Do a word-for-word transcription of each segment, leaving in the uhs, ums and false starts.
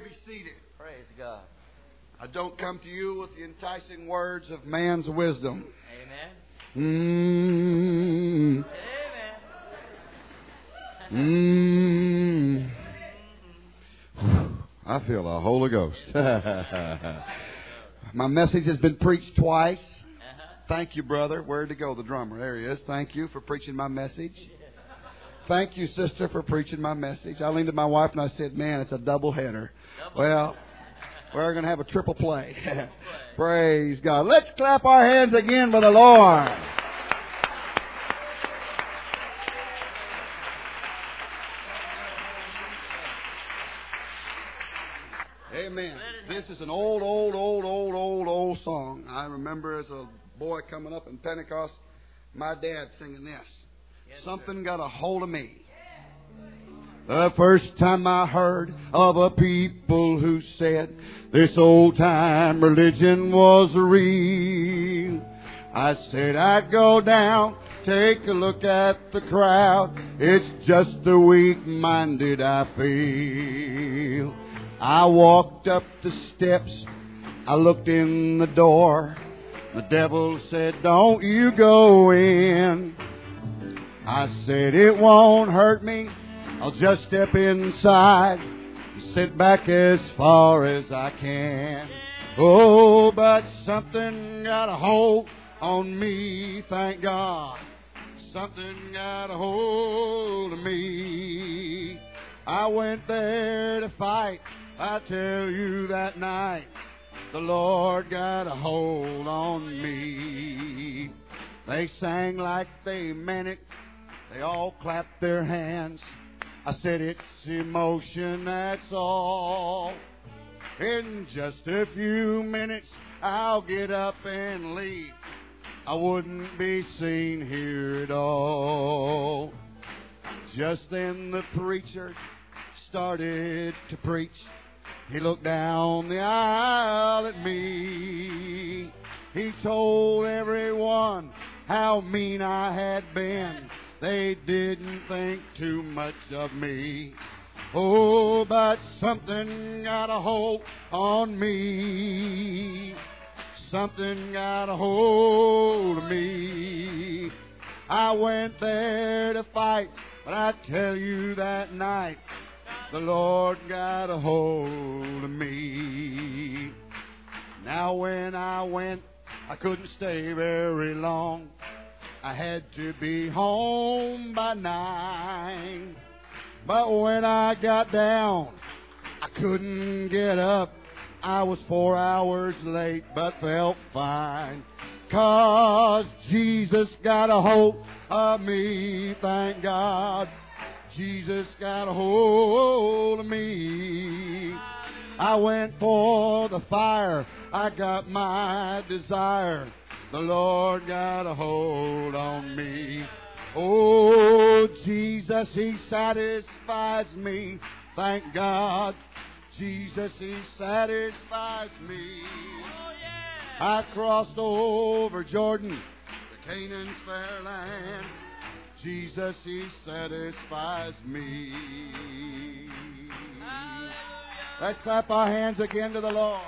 be seated. Praise God. I don't come to you with the enticing words of man's wisdom. Amen. Mmm. Mmm. I feel the Holy Ghost. My message has been preached twice. Thank you, brother. Where'd he go? The drummer. There he is. Thank you for preaching my message. Thank you, sister, for preaching my message. I leaned to my wife and I said, man, it's a double header. Well, we're going to have a triple play. Praise God. Let's clap our hands again for the Lord. Amen. This is an old, old, old, old, old, old song. I remember as a boy coming up in Pentecost, my dad singing this. Yes, Something sir. Got a hold of me. The first time I heard of a people who said this old time religion was real, I said I'd go down, take a look at the crowd. It's just the weak-minded I feel. I walked up the steps, I looked in the door. The devil said, don't you go in. I said, it won't hurt me, I'll just step inside and sit back as far as I can. Oh, but something got a hold on me, thank God. Something got a hold of me. I went there to fight, I tell you that night. The Lord got a hold on me. They sang like they meant it. They all clapped their hands. I said, it's emotion, that's all. In just a few minutes, I'll get up and leave. I wouldn't be seen here at all. Just then the preacher started to preach. He looked down the aisle at me. He told everyone how mean I had been. They didn't think too much of me. Oh, but something got a hold on me. Something got a hold of me. I went there to fight, but I tell you that night, the Lord got a hold of me. Now when I went, I couldn't stay very long. I had to be home by nine. But when I got down, I couldn't get up. I was four hours late, but felt fine. 'Cause Jesus got a hold of me, thank God. Jesus got a hold of me. I went for the fire. I got my desire. The Lord got a hold on me. Oh, Jesus, He satisfies me. Thank God. Jesus, He satisfies me. I crossed over Jordan to Canaan's fair land. Jesus, He satisfies me. Hallelujah. Let's clap our hands again to the Lord.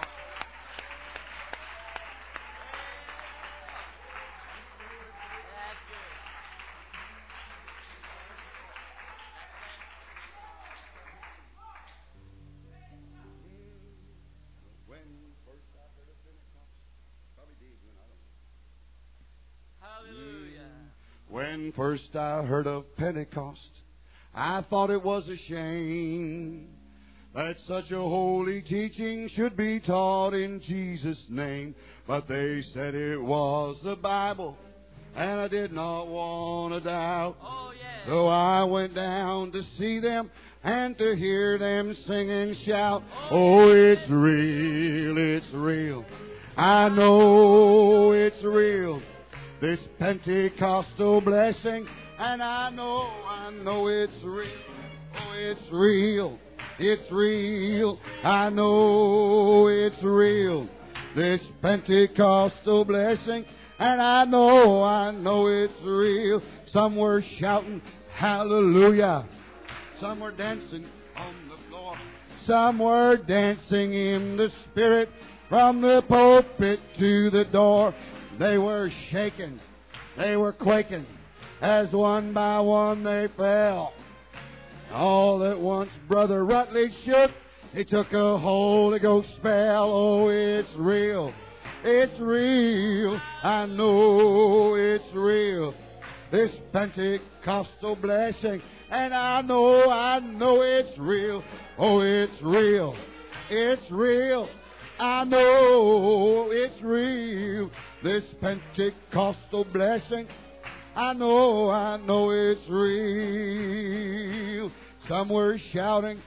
When first I heard of Pentecost, I thought it was a shame that such a holy teaching should be taught in Jesus' name. But they said it was the Bible, and I did not want to doubt. Oh, yeah. So I went down to see them and to hear them sing and shout. Oh, it's real, it's real. I know it's real. This Pentecostal blessing, and I know, I know it's real. Oh, it's real. It's real. I know it's real. This Pentecostal blessing, and I know, I know it's real. Some were shouting hallelujah. Some were dancing on the floor. Some were dancing in the Spirit from the pulpit to the door. They were shaking. They were quaking. As one by one they fell. All at once Brother Rutledge shook. He took a Holy Ghost spell. Oh, it's real. It's real. I know it's real. This Pentecostal blessing. And I know, I know it's real. Oh, it's real. It's real. I know it's real. This Pentecostal blessing. I know, I know it's real. Some were shouting,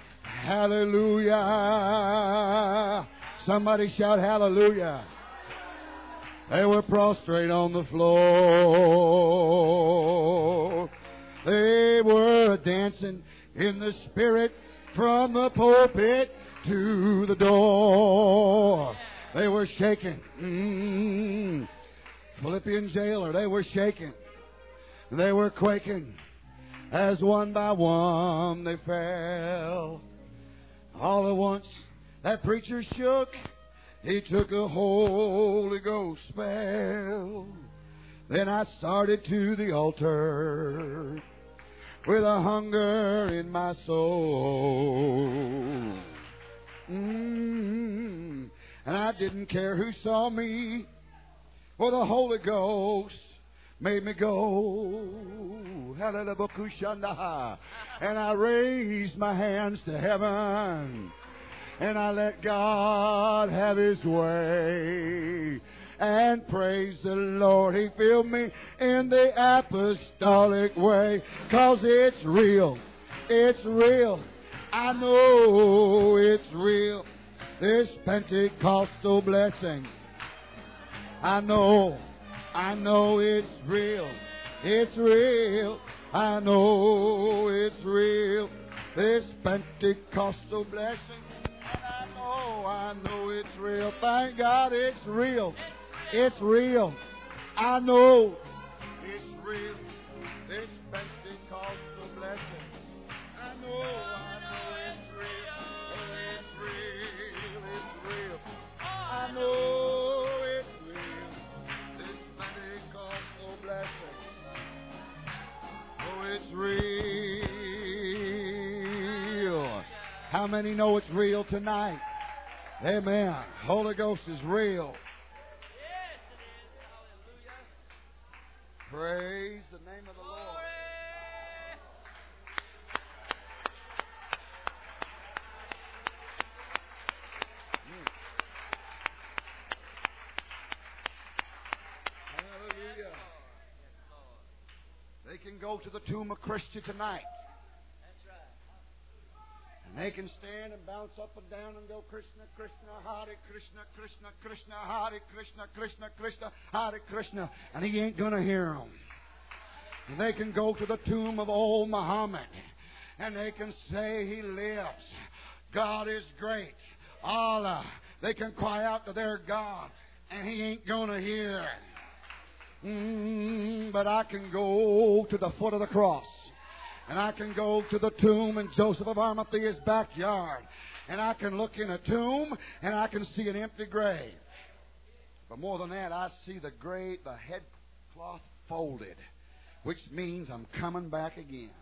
hallelujah. Somebody shout hallelujah. They were prostrate on the floor. They were dancing in the Spirit from the pulpit to the door. They were shaking. Mm. Philippian jailer, they were shaking. They were quaking. As one by one they fell. All at once that preacher shook. He took a Holy Ghost spell. Then I started to the altar with a hunger in my soul. Mm. And I didn't care who saw me, for the Holy Ghost made me go. And I raised my hands to heaven, and I let God have His way. And praise the Lord, He filled me in the apostolic way. 'Cause it's real, it's real. I know it's real. This Pentecostal blessing. I know, I know it's real. It's real. I know it's real. This Pentecostal blessing. And I know, I know it's real. Thank God it's real. It's real. I know it's real. This Pentecostal blessing. I know, I know it's real. It's real. It's real. I know it's real. This Pentecostal blessing. Oh, it's real. How many know it's real tonight? Amen. Holy Ghost is real. Praise the name of the Lord. Mm. Hallelujah. They can go to the tomb of Christian tonight. And they can stand and bounce up and down and go, Krishna, Krishna, Hare Krishna, Krishna, Krishna, Hare Krishna, Krishna, Krishna, Hare Krishna. And he ain't going to hear them. And they can go to the tomb of old Muhammad. And they can say he lives. God is great. Allah. They can cry out to their God. And he ain't going to hear. Mm, but I can go to the foot of the cross. And I can go to the tomb in Joseph of Arimathea's backyard. And I can look in a tomb and I can see an empty grave. But more than that, I see the grave, the headcloth folded, which means I'm coming back again.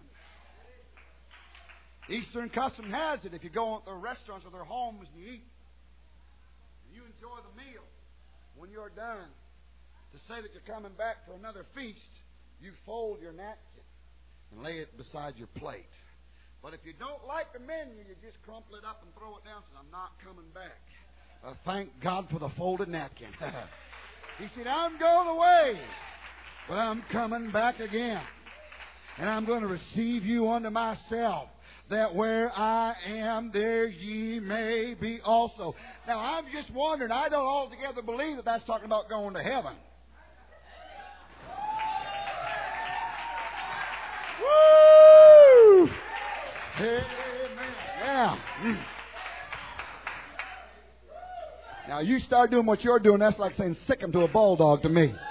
Eastern custom has it. If you go to their restaurants or their homes and you eat, and you enjoy the meal, when you're done, to say that you're coming back for another feast, you fold your napkin and lay it beside your plate. But if you don't like the menu, you just crumple it up and throw it down and say, I'm not coming back. Uh, thank God for the folded napkin. He said, I'm going away, but I'm coming back again. And I'm going to receive you unto myself, that where I am, there ye may be also. Now, I'm just wondering, I don't altogether believe that that's talking about going to heaven. Woo! Amen. Yeah. Mm. Now, you start doing what you're doing, that's like saying sick him to a bulldog to me.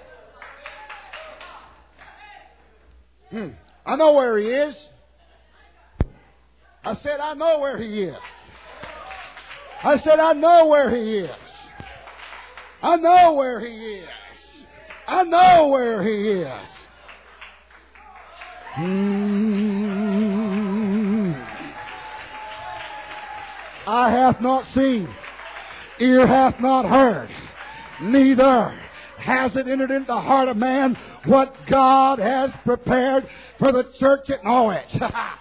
Hmm. I know where he is. I said, I know where he is. I said, I know where He is. I know where He is. I know where He is. Hmm. Eye hath not seen, ear hath not heard, neither has it entered into the heart of man what God has prepared for the church at Norwich.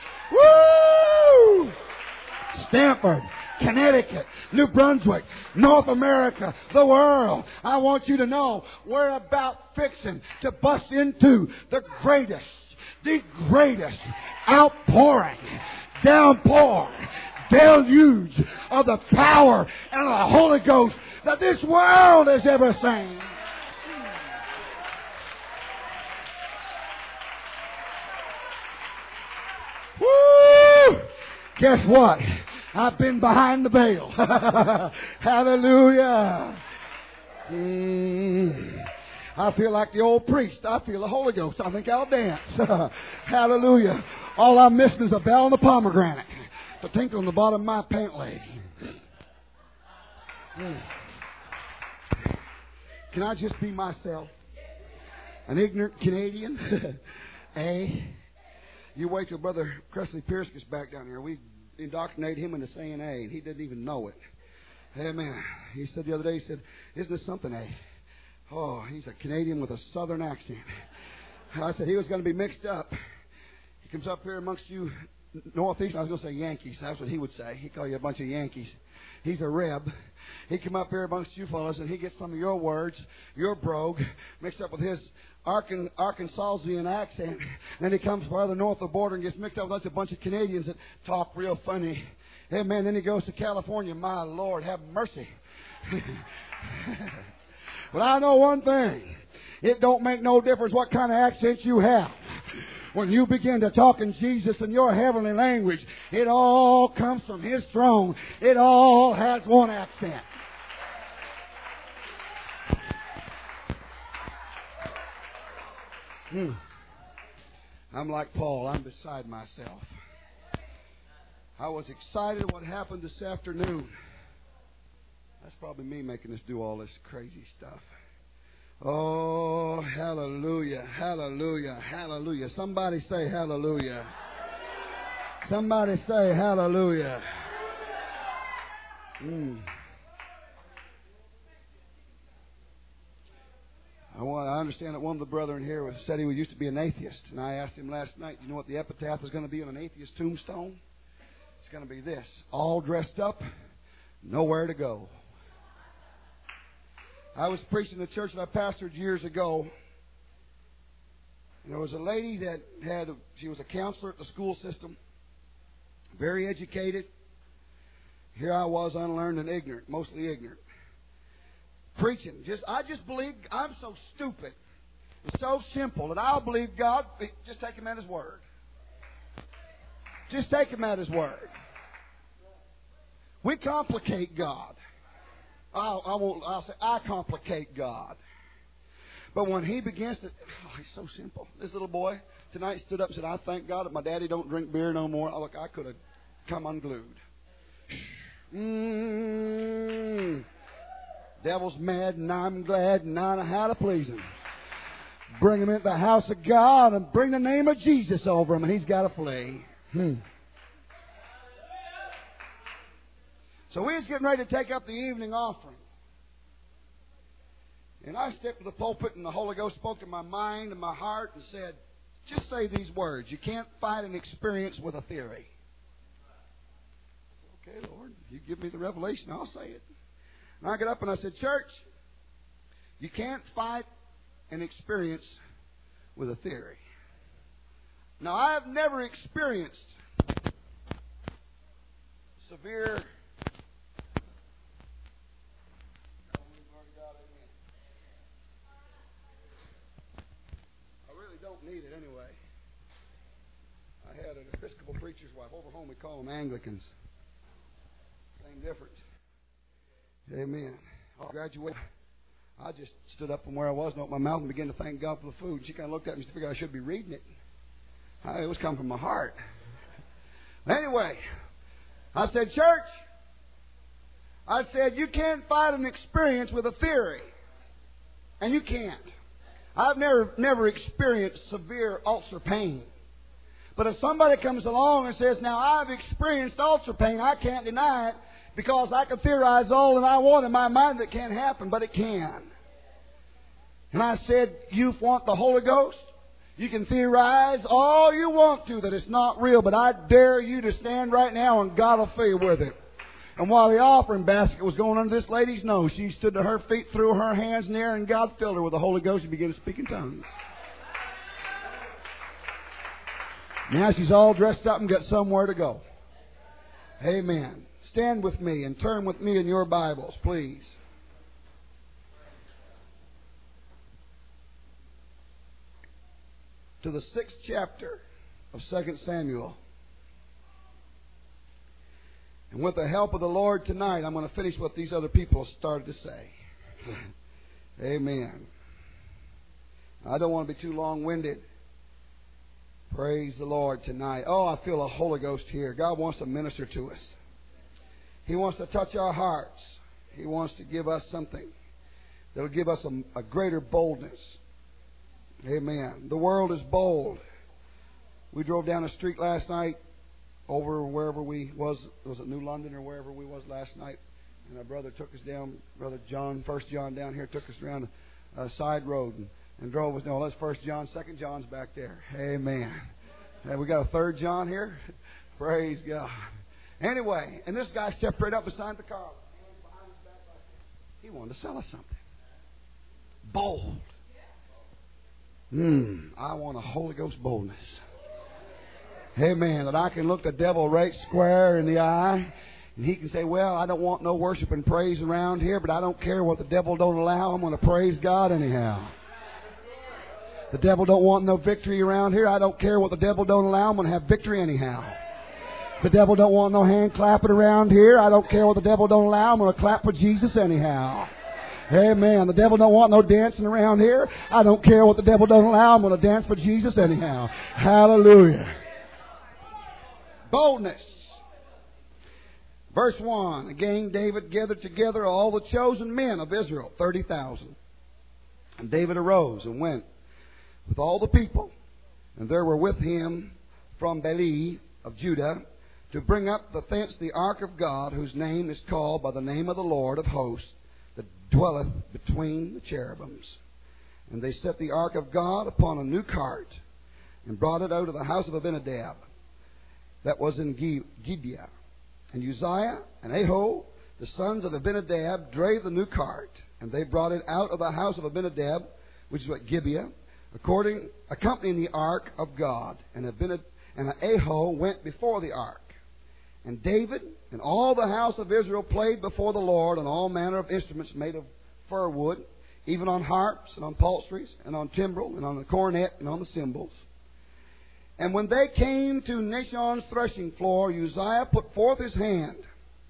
Woo! Stamford, Connecticut, New Brunswick, North America, the world. I want you to know we're about fixing to bust into the greatest, the greatest outpouring, downpour, deluge of the power and the Holy Ghost that this world has ever seen. Woo! Guess what? I've been behind the veil. Hallelujah. Mm. I feel like the old priest. I feel the Holy Ghost. I think I'll dance. Hallelujah. All I'm missing is a bell and a pomegranate to tinkle on the bottom of my pant leg. Mm. Can I just be myself? An ignorant Canadian? Eh? You wait till Brother Presley Pierce gets back down here. We indoctrinated him into saying A, and he didn't even know it. Amen. He said the other day, he said, isn't this something, A? Oh, he's a Canadian with a southern accent. I said he was going to be mixed up. He comes up here amongst you Northeast. I was going to say Yankees. That's what he would say. He'd call you a bunch of Yankees. He's a reb. He come up here amongst you fellas, and he gets some of your words, your brogue, mixed up with his Arkan, Arkansasian accent. Then he comes farther north of the border and gets mixed up with a bunch of Canadians that talk real funny. Hey, man, then he goes to California. My Lord, have mercy. But I know one thing. It don't make no difference what kind of accent you have. When you begin to talk in Jesus in your heavenly language, it all comes from His throne. It all has one accent. Hmm. I'm like Paul. I'm beside myself. I was excited what happened this afternoon. That's probably me making us do all this crazy stuff. Oh, hallelujah, hallelujah, hallelujah. Somebody say hallelujah. Somebody say hallelujah. Mm. I want. I understand that one of the brethren here was, said he used to be an atheist. And I asked him last night, you know what the epitaph is going to be on an atheist tombstone? It's going to be this: all dressed up, nowhere to go. I was preaching at a church that I pastored years ago. And there was a lady that had, a, she was a counselor at the school system, very educated. Here I was, unlearned and ignorant, mostly ignorant. Preaching. Just, I just believe, I'm so stupid. It's so simple that I'll believe God. Just take Him at His word. Just take Him at His word. We complicate God. I'll, I won't, I'll say, I complicate God. But when He begins to, oh, He's so simple. This little boy tonight stood up and said, I thank God that my daddy don't drink beer no more. Oh, look, I could have come unglued. Mm. Devil's mad and I'm glad and I know how to please him. Bring him into the house of God and bring the name of Jesus over him and he's got to flee. Hmm. So we was getting ready to take up the evening offering. And I stepped to the pulpit and the Holy Ghost spoke to my mind and my heart and said, just say these words. You can't fight an experience with a theory. Okay, Lord, you give me the revelation, I'll say it. And I got up and I said, church, you can't fight an experience with a theory. Now, I have never experienced severe I really don't need it anyway. I had an Episcopal preacher's wife. Over home we call them Anglicans. Same difference. Amen. I graduated. I just stood up from where I was and opened my mouth and began to thank God for the food. She kind of looked at me and figured I should be reading it. It was coming from my heart. Anyway, I said, church, I said, you can't fight an experience with a theory. And you can't. I've never, never experienced severe ulcer pain. But if somebody comes along and says, now I've experienced ulcer pain, I can't deny it because I can theorize all that I want in my mind that can't happen, but it can. And I said, you want the Holy Ghost? You can theorize all you want to that it's not real, but I dare you to stand right now and God will fill you with it. And while the offering basket was going under this lady's nose, she stood to her feet, threw her hands in the air, and God filled her with the Holy Ghost and began to speak in tongues. Now she's all dressed up and got somewhere to go. Amen. Stand with me and turn with me in your Bibles, please. To the sixth chapter of Second Samuel. And with the help of the Lord tonight, I'm going to finish what these other people started to say. Amen. I don't want to be too long-winded. Praise the Lord tonight. Oh, I feel a Holy Ghost here. God wants to minister to us. He wants to touch our hearts. He wants to give us something that will give us a, a greater boldness. Amen. The world is bold. We drove down the street last night over wherever we was. Was it New London or wherever we was last night? And our brother took us down, Brother John, First John down here, took us around a side road and, and drove us. No, that's First John. Second John's back there. Amen. And we got a Third John here. Praise God. Anyway, and this guy stepped right up beside the car. He wanted to sell us something. Bold. Hmm. I want a Holy Ghost boldness. Amen. That I can look the devil right square in the eye. And he can say, well, I don't want no worship and praise around here, but I don't care what the devil don't allow. I'm going to praise God anyhow. The devil don't want no victory around here. I don't care what the devil don't allow. I'm going to have victory anyhow. The devil don't want no hand clapping around here. I don't care what the devil don't allow. I'm going to clap for Jesus anyhow. Amen. The devil don't want no dancing around here. I don't care what the devil don't allow. I'm going to dance for Jesus anyhow. Hallelujah. Boldness. Verse one. Again, David gathered together all the chosen men of Israel, thirty thousand. And David arose and went with all the people. And there were with him from Beli of Judah to bring up the thence the ark of God, whose name is called by the name of the Lord of hosts, that dwelleth between the cherubims. And they set the ark of God upon a new cart, and brought it out of the house of Abinadab, that was in Gibeah. And Uzziah and Ahio, the sons of Abinadab, drave the new cart, and they brought it out of the house of Abinadab, which is at Gibeah, according accompanying the ark of God. And Abinadab and Ahio went before the ark. And David and all the house of Israel played before the Lord on all manner of instruments made of fir wood, even on harps and on psalteries and on timbrel and on the cornet and on the cymbals. And when they came to Nashon's threshing floor, Uzziah put forth his hand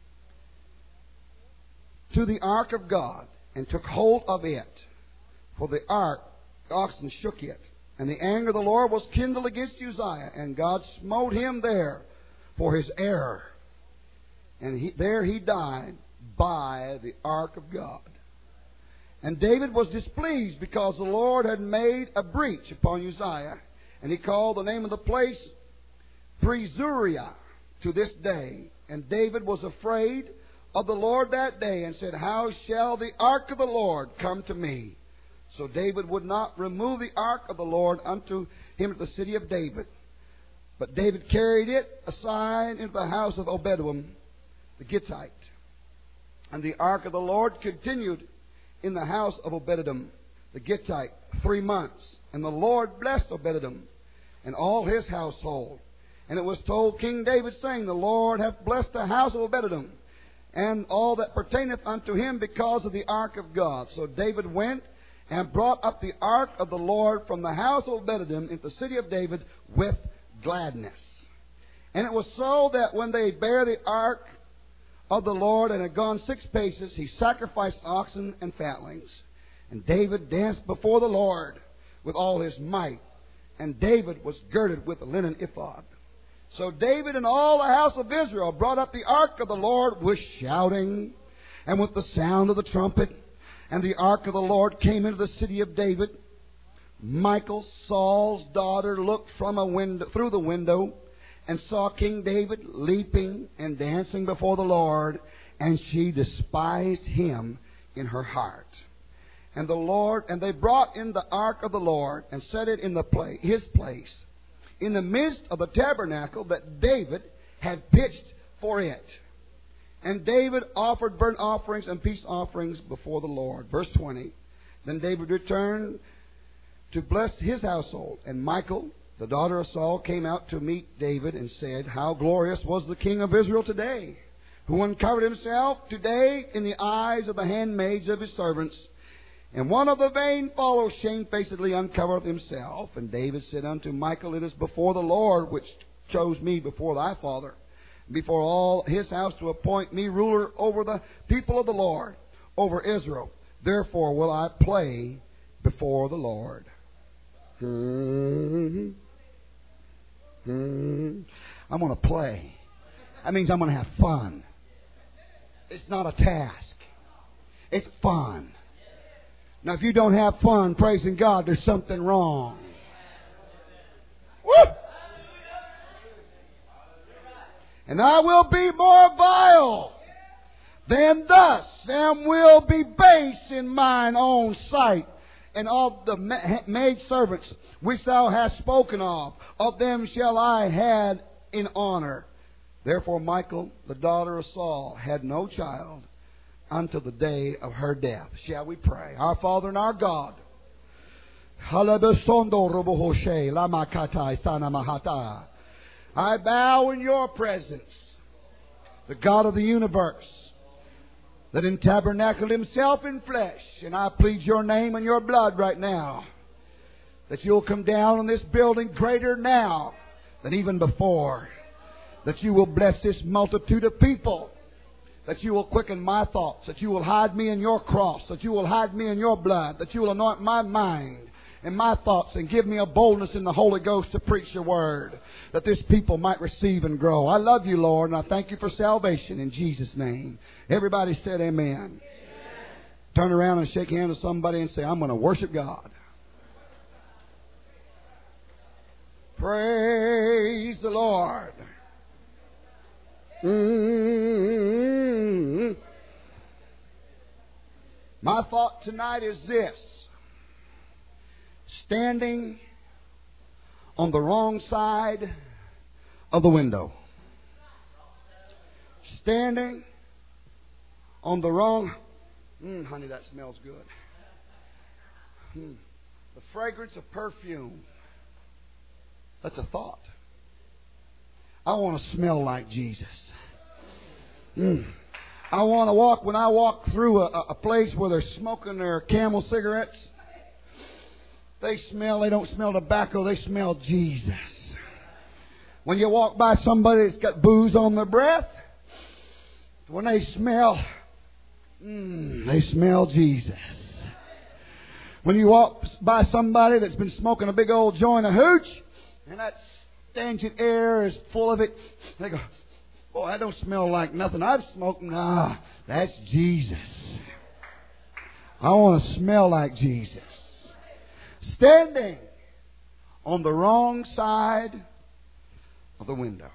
to the ark of God and took hold of it. For the ark, the oxen shook it. And the anger of the Lord was kindled against Uzziah, and God smote him there for his error. And he, there he died by the ark of God. And David was displeased because the Lord had made a breach upon Uzziah. And he called the name of the place Prezuriah to this day. And David was afraid of the Lord that day and said, how shall the ark of the Lord come to me? So David would not remove the ark of the Lord unto him at the city of David. But David carried it aside into the house of Obededom the Gittite. And the ark of the Lord continued in the house of Obededom the Gittite three months. And the Lord blessed Obededom and all his household. And it was told King David, saying, the Lord hath blessed the house of Obededom and all that pertaineth unto him because of the ark of God. So David went and brought up the ark of the Lord from the house of Obededom into the city of David with gladness. And it was so that when they bare the ark of the Lord and had gone six paces, he sacrificed oxen and fatlings. And David danced before the Lord with all his might. And David was girded with a linen ephod. So David and all the house of Israel brought up the ark of the Lord with shouting And with the sound of the trumpet and the ark of the Lord came into the city of David, Michal, Saul's daughter, looked from a window, through the window, and saw King David leaping and dancing before the Lord, and she despised him in her heart. And the Lord, and they brought in the ark of the Lord and set it in the place, his place, in the midst of the tabernacle that David had pitched for it. And David offered burnt offerings and peace offerings before the Lord. Verse twenty. Then David returned to bless his household. And Michal, the daughter of Saul, came out to meet David and said, How glorious was the king of Israel today, who uncovered himself today in the eyes of the handmaids of his servants. And one of the vain followers shamefacedly uncovereth himself. And David said unto Michal, It is before the Lord which chose me before thy father, before all his house, to appoint me ruler over the people of the Lord, over Israel. Therefore will I play before the Lord. Hmm. Hmm. I'm going to play. That means I'm going to have fun. It's not a task. It's fun. Now, if you don't have fun praising God, there's something wrong. Woo! And I will be more vile than thus, and will be base in mine own sight. And of the maid servants which thou hast spoken of, of them shall I had in honor. Therefore Michal, the daughter of Saul, had no child until the day of her death. Shall we pray? Our Father and our God, I bow in your presence, the God of the universe, that in tabernacled himself in flesh. And I plead your name and your blood right now, that you'll come down on this building greater now than even before. That you will bless this multitude of people. That you will quicken my thoughts. That you will hide me in your cross. That you will hide me in your blood. That you will anoint my mind and my thoughts and give me a boldness in the Holy Ghost to preach your word, that this people might receive and grow. I love you, Lord, and I thank you for salvation in Jesus' name. Everybody said amen. Amen. Turn around and shake hands with somebody and say, I'm going to worship God. Praise the Lord. Mm-hmm. My thought tonight is this. Standing on the wrong side of the window. Standing on the wrong... Mm, honey, that smells good. Mm. The fragrance of perfume. That's a thought. I want to smell like Jesus. Mm. I want to walk, when I walk through a, a place where they're smoking their Camel cigarettes, they smell, they don't smell tobacco, they smell Jesus. When you walk by somebody that's got booze on their breath, when they smell, mm, they smell Jesus. When you walk by somebody that's been smoking a big old joint of hooch, and that stanchion air is full of it, they go, boy, that don't smell like nothing I've smoked. Nah, that's Jesus. I want to smell like Jesus. Standing on the wrong side of the window.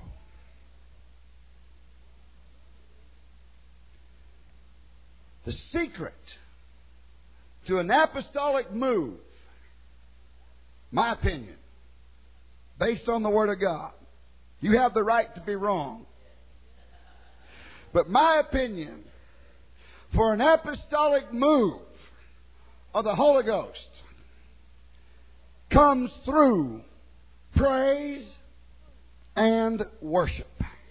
The secret to an apostolic move, my opinion, based on the Word of God. You have the right to be wrong. But my opinion, for an apostolic move of the Holy Ghost, comes through praise and worship.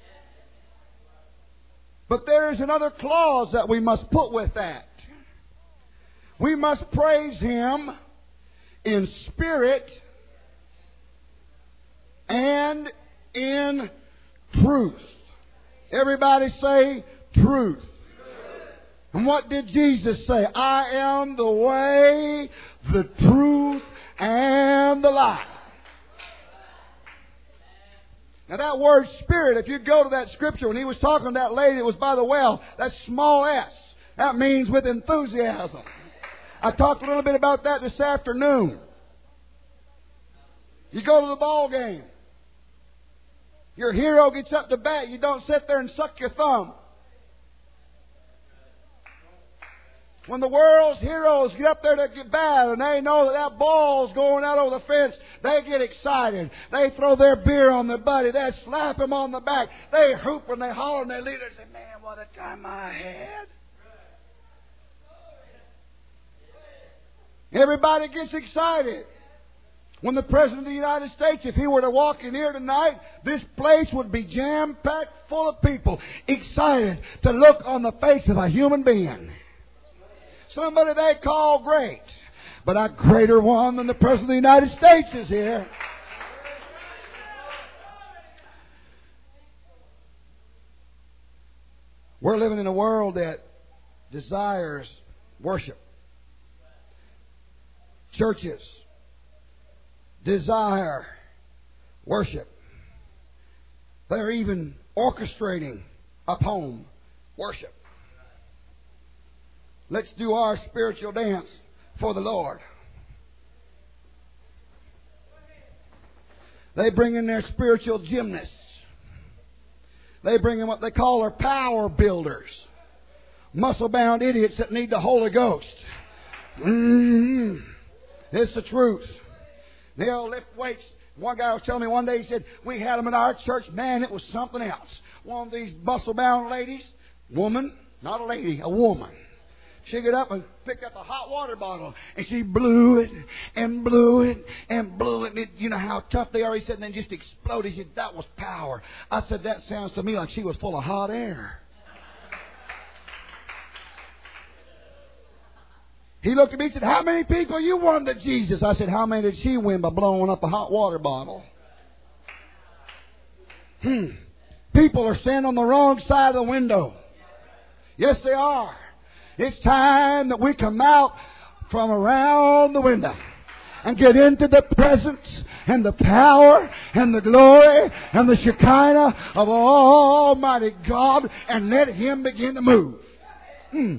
But there is another clause that we must put with that. We must praise Him in spirit and in truth. Everybody say truth. And what did Jesus say? I am the way, the truth, and the life. Now that word spirit, if you go to that scripture, when he was talking to that lady that was by the well, that's small s. That means with enthusiasm. I talked a little bit about that this afternoon. You go to the ball game. Your hero gets up to bat. You don't sit there and suck your thumb. When the world's heroes get up there to get bat and they know that that ball's going out over the fence, they get excited. They throw their beer on their buddy. They slap him on the back. They hoop and they holler and they lead. They say, man, what a time I had. Everybody gets excited. When the President of the United States, if he were to walk in here tonight, this place would be jam-packed full of people excited to look on the face of a human being. Somebody they call great. But a greater one than the President of the United States is here. We're living in a world that desires worship. Churches desire worship. They're even orchestrating upon worship. Let's do our spiritual dance for the Lord. They bring in their spiritual gymnasts. They bring in what they call their power builders. Muscle-bound idiots that need the Holy Ghost. Mm-hmm. It's the truth. They'll lift weights. One guy was telling me one day, he said, we had them in our church. Man, it was something else. One of these muscle-bound ladies, woman, not a lady, a woman. She'd get up and pick up a hot water bottle, and she blew it and blew it and blew it. And it, you know how tough they are. He said, and then just exploded. He said, that was power. I said, that sounds to me like she was full of hot air. He looked at me and said, how many people you won to Jesus? I said, how many did she win by blowing up a hot water bottle? Hmm. People are standing on the wrong side of the window. Yes, they are. It's time that we come out from around the window and get into the presence and the power and the glory and the Shekinah of Almighty God and let Him begin to move. Hmm.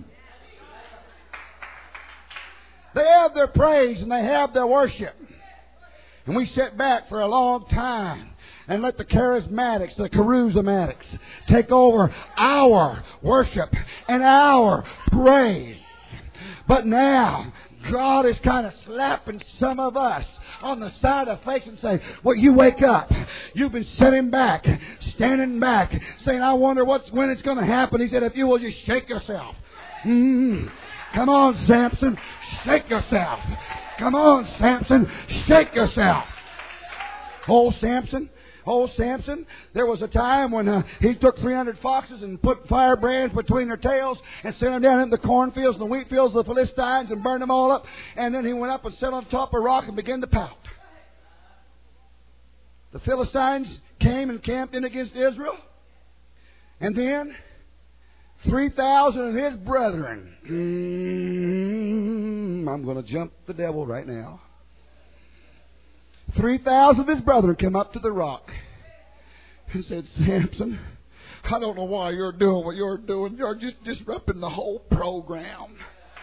They have their praise and they have their worship. And we sit back for a long time and let the charismatics, the charismatics, take over our worship and our praise. But now, God is kind of slapping some of us on the side of the face and saying, well, you wake up. You've been sitting back, standing back, saying, I wonder what's when it's going to happen. He said, if you will just shake yourself. Mm. Come on, Samson. Shake yourself. Come on, Samson. Shake yourself. Old Samson. Old Samson. There was a time when uh, he took three hundred foxes and put firebrands between their tails and sent them down into the cornfields and the wheat fields of the Philistines and burned them all up. And then he went up and sat on top of a rock and began to pout. The Philistines came and camped in against Israel. And then Three thousand of his brethren. Mm, I'm going to jump the devil right now. Three thousand of his brethren came up to the rock and said, Samson, I don't know why you're doing what you're doing. You're just disrupting the whole program.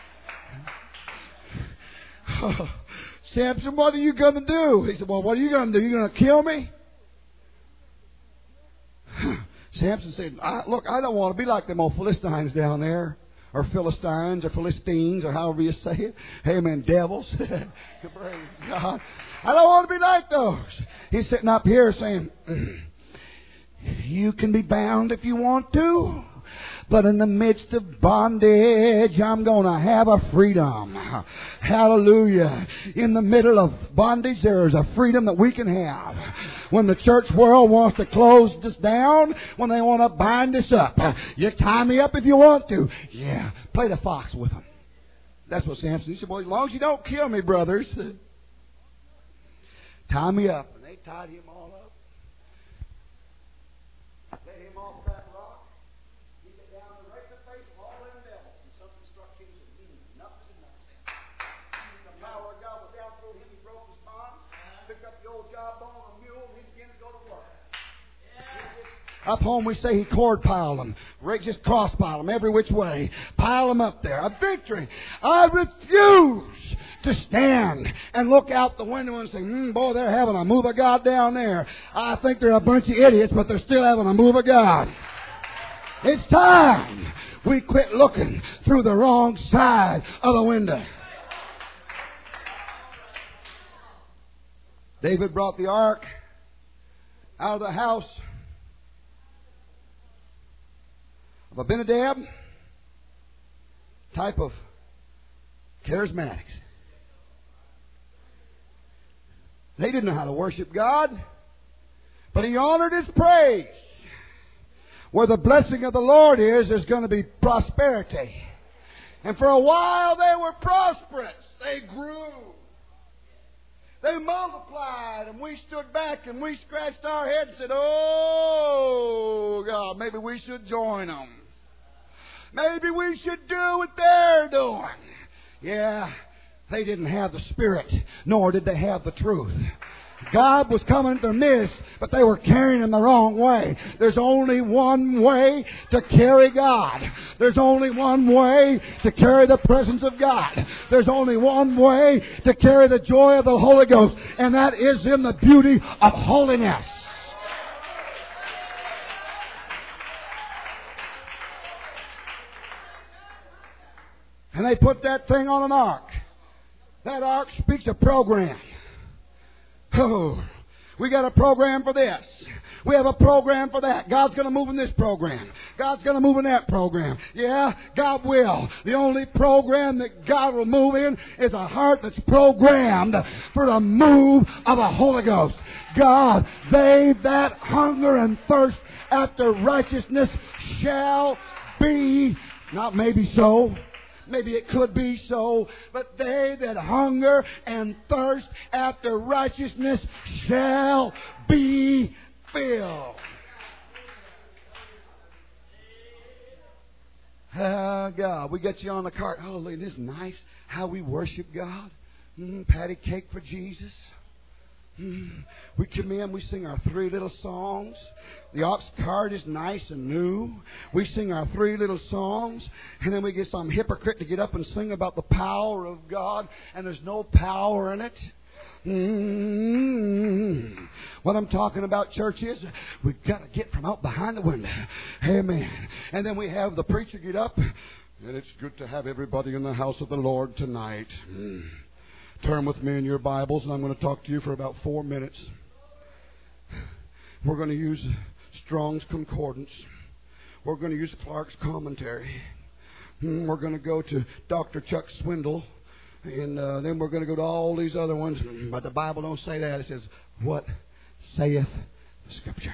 Oh, Samson, what are you going to do? He said, well, what are you going to do? You going to kill me? Samson said, I, look, I don't want to be like them old Philistines down there, or Philistines, or Philistines, or however you say it. Amen, devils. Praise God. I don't want to be like those. He's sitting up here saying, you can be bound if you want to, but in the midst of bondage, I'm going to have a freedom. Hallelujah. In the middle of bondage, there is a freedom that we can have. When the church world wants to close us down, when they want to bind us up, you tie me up if you want to. Yeah, play the fox with them. That's what Samson, he said, well, as long as you don't kill me, brothers, tie me up. And they tied him all up. Let him off that rock. He get down and right in the face of all them devils. And something struck him and said, nothing, nothing. The power of God was down through him. He broke his bonds, picked up the old jawbone of a mule, and he began to go to work. He just Up home we say he cord piled them. Rick just cross piled them every which way. Pile them up there. A victory. I refuse to stand and look out the window and say, hmm, boy, they're having a move of God down there. I think they're a bunch of idiots, but they're still having a move of God. It's time we quit looking through the wrong side of the window. David brought the ark out of the house of Abinadab, type of charismatics. They didn't know how to worship God, but he honored his praise. Where the blessing of the Lord is, there's going to be prosperity. And for a while they were prosperous. They grew. They multiplied, and we stood back and we scratched our heads and said, oh, God, maybe we should join them. Maybe we should do what they're doing. Yeah, they didn't have the Spirit, nor did they have the truth. God was coming in their midst, but they were carrying Him the wrong way. There's only one way to carry God. There's only one way to carry the presence of God. There's only one way to carry the joy of the Holy Ghost, and that is in the beauty of holiness. And they put that thing on an ark. That ark speaks a program. Oh, we got a program for this. We have a program for that. God's going to move in this program. God's going to move in that program. Yeah, God will. The only program that God will move in is a heart that's programmed for the move of the Holy Ghost. God, they that hunger and thirst after righteousness shall be, not maybe so, maybe it could be so, but they that hunger and thirst after righteousness shall be filled. Ah, God, we get you on the cart. Oh, isn't this nice how we worship God? Mm, patty cake for Jesus. Mm. We come in, we sing our three little songs. The ox cart is nice and new. We sing our three little songs, and then we get some hypocrite to get up and sing about the power of God, and there's no power in it. Mm-hmm. What I'm talking about, church, is we've got to get from out behind the window. Amen. And then we have the preacher get up, and it's good to have everybody in the house of the Lord tonight. Mm. Turn with me in your Bibles, and I'm going to talk to you for about four minutes. We're going to use Strong's Concordance. We're going to use Clark's commentary. We're going to go to Doctor Chuck Swindoll. And uh, then we're going to go to all these other ones. But the Bible don't say that. It says, what saith the Scripture?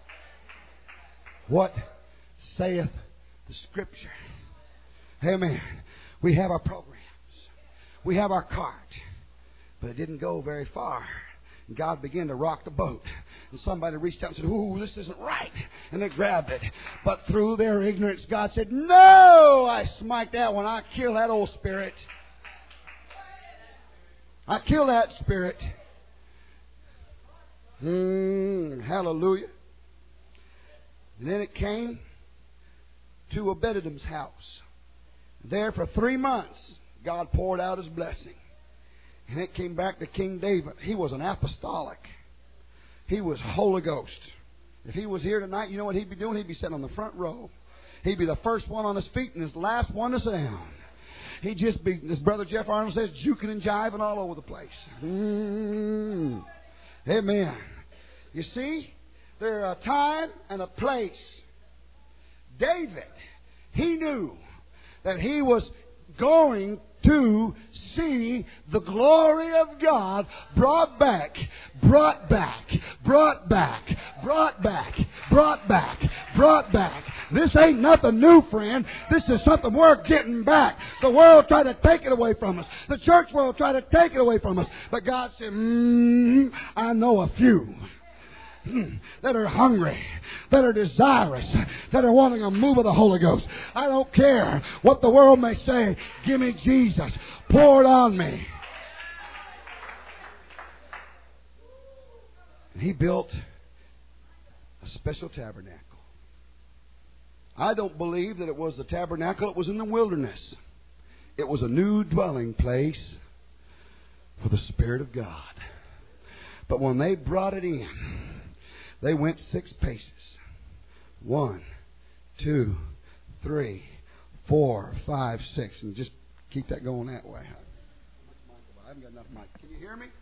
What saith the Scripture? Amen. We have our programs. We have our cart. But it didn't go very far. And God began to rock the boat. And somebody reached out and said, ooh, this isn't right. And they grabbed it. But through their ignorance, God said, no, I smite that one. I kill that old spirit. I kill that spirit. Mm, hallelujah. And then it came to Obed-Edom's house. There for three months, God poured out His blessing. And it came back to King David. He was an apostolic. He was Holy Ghost. If he was here tonight, you know what he'd be doing? He'd be sitting on the front row. He'd be the first one on his feet and his last one to sit down. He'd just be, as Brother Jeff Arnold says, juking and jiving all over the place. Mm. Amen. You see, there's a time and a place. David, he knew that he was going to see the glory of God brought back, brought back, brought back, brought back, brought back, brought back. This ain't nothing new, friend. This is something we're getting back. The world tried to take it away from us. The church world tried to take it away from us. But God said, mm, I know a few that are hungry, that are desirous, that are wanting a move of the Holy Ghost. I don't care what the world may say. Give me Jesus. Pour it on me. And he built A special tabernacle. I don't believe that it was the tabernacle that was in the wilderness. It was a new dwelling place for the Spirit of God. But when they brought it in, they went six paces. One, two, three, four, five, six. And just keep that going that way. I haven't got enough mic. Can you hear me?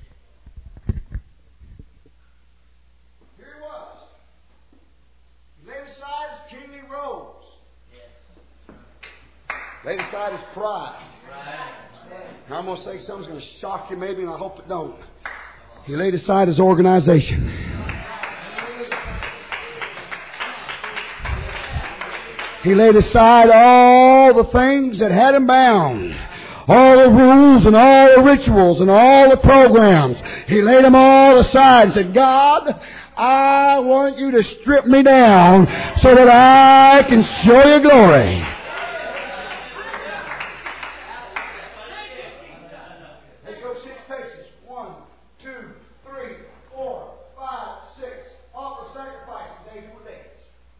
Here he was. He laid aside his kingly robes. Yes. Laid aside his pride. Right. Now I'm going to say something's going to shock you maybe, and I hope it don't. He laid aside his organization. He laid aside all the things that had him bound. All the rules and all the rituals and all the programs. He laid them all aside and said, God, I want you to strip me down so that I can show you glory. They go six paces. One, two, three, four, five, six. Offer sacrifice and days were days.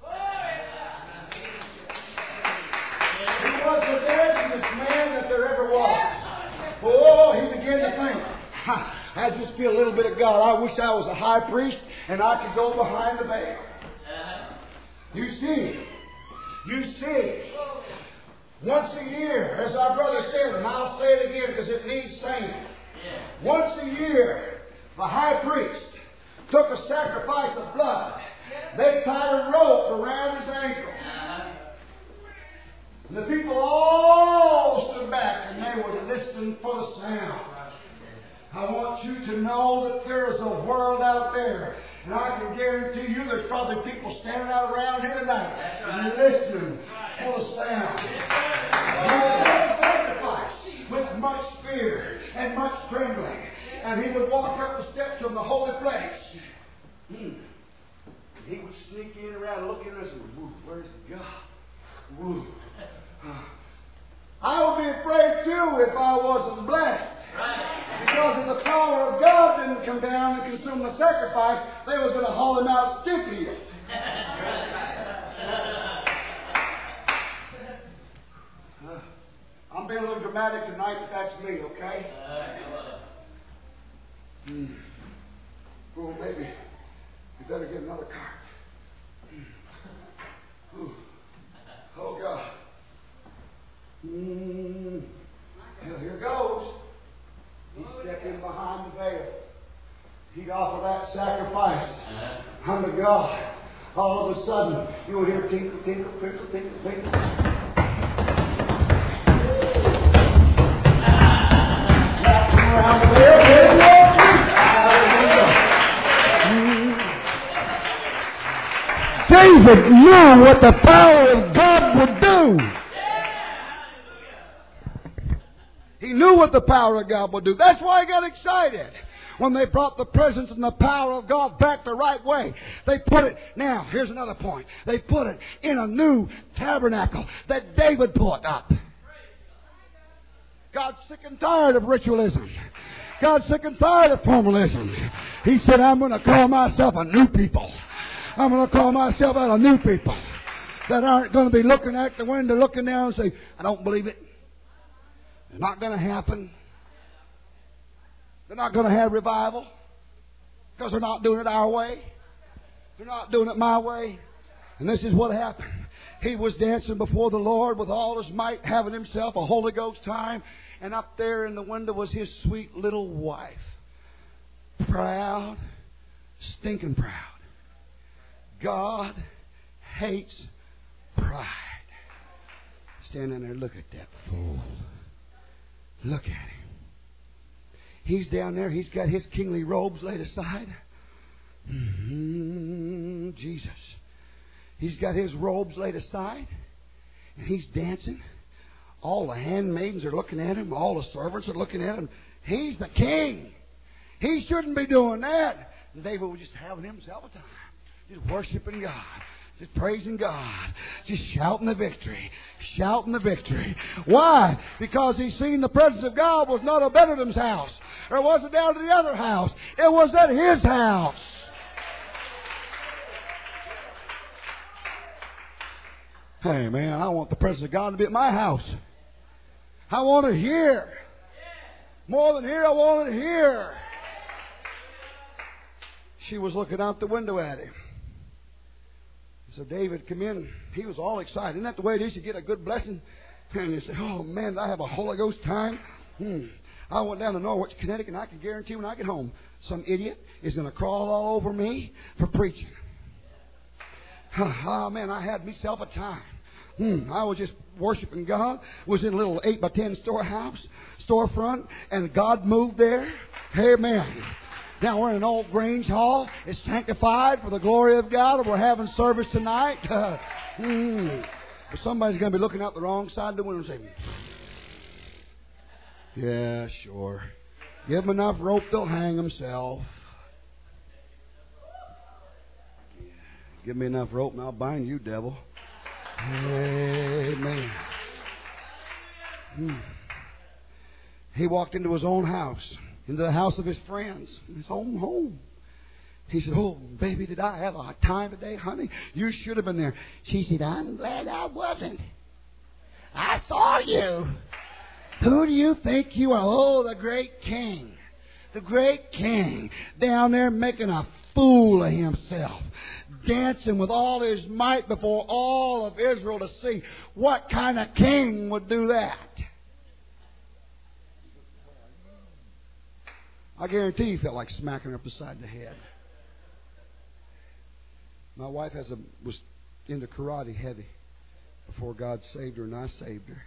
He was the deadliest man that there ever was. Oh, he began to think, I just feel a little bit of God. I wish I was a high priest and I could go behind the veil. You see, you see, once a year, as our brother said, and I'll say it again because it needs saying, once a year, the high priest took a sacrifice of blood. They tied a rope around his ankle. And the people all stood back and they were listening for the sound. I want you to know that there is a world out there. And I can guarantee you there's probably people standing out around here tonight right. listening right. for the sound. He would sacrifice with much fear and much trembling. And he would walk up the steps from the holy place. Hmm. He would sneak in around looking and say, where's God? Woo. I would be afraid too if I wasn't blessed. Right. Because if the power of God didn't come down and consume the sacrifice, they was going to haul him out stiff heeled. uh, I'm being a little dramatic tonight, but that's me, okay? Mm. Well, maybe you better get another card. Mm. Oh, God. Mm. Well, here goes. He'd step in behind the veil. He'd offer that sacrifice unto God. All of a sudden, you would hear tinkle, tinkle, tinkle, tinkle, tinkle. Wrapping around the veil. David knew what the power of God would do. He knew what the power of God would do. That's why he got excited when they brought the presence and the power of God back the right way. They put it, now, here's another point. They put it in a new tabernacle that David put up. God's sick and tired of ritualism. God's sick and tired of formalism. He said, I'm going to call myself a new people. I'm going to call myself out a new people that aren't going to be looking at the window, looking down and say, I don't believe it. It's not going to happen. They're not going to have revival because they're not doing it our way. They're not doing it my way. And this is what happened. He was dancing before the Lord with all his might, having himself a Holy Ghost time. And up there in the window was his sweet little wife. Proud, stinking proud. God hates pride. Standing there, look at that fool. Look at him. He's down there. He's got his kingly robes laid aside. Mm-hmm. Jesus. He's got his robes laid aside. And he's dancing. All the handmaidens are looking at him. All the servants are looking at him. He's the king. He shouldn't be doing that. And David was just having himself a time. Just worshiping God. Just praising God. Just shouting the victory. Shouting the victory. Why? Because he's seen the presence of God was not at Obed-Edom's house. Or it wasn't down to the other house. It was at his house. Hey, man, I want the presence of God to be at my house. I want it here. More than here, I want it here. She was looking out the window at him. So David come in. He was all excited. Isn't that the way it is? You get a good blessing. And you say, oh, man, did I have a Holy Ghost time? Hmm. I went down to Norwich, Connecticut, and I can guarantee when I get home, some idiot is going to crawl all over me for preaching. Oh, man, I had myself a time. Hmm. I was just worshiping God. Was in a little eight by ten storehouse, storefront, and God moved there. Amen. Now we're in an old Grange Hall. It's sanctified for the glory of God, and we're having service tonight. hmm. But somebody's going to be looking out the wrong side of the window and saying, yeah, sure. Give them enough rope, they'll hang themselves. Give me enough rope and I'll bind you, devil. Amen. Hmm. He walked into his own house, into the house of his friends, his own home. He said, oh, baby, did I have a time today, honey? You should have been there. She said, I'm glad I wasn't. I saw you. Who do you think you are? Oh, the great king. The great king down there making a fool of himself, dancing with all his might before all of Israel to see. What kind of king would do that? I guarantee he felt like smacking her up the side of the head. My wife has a was into karate heavy before God saved her and I saved her.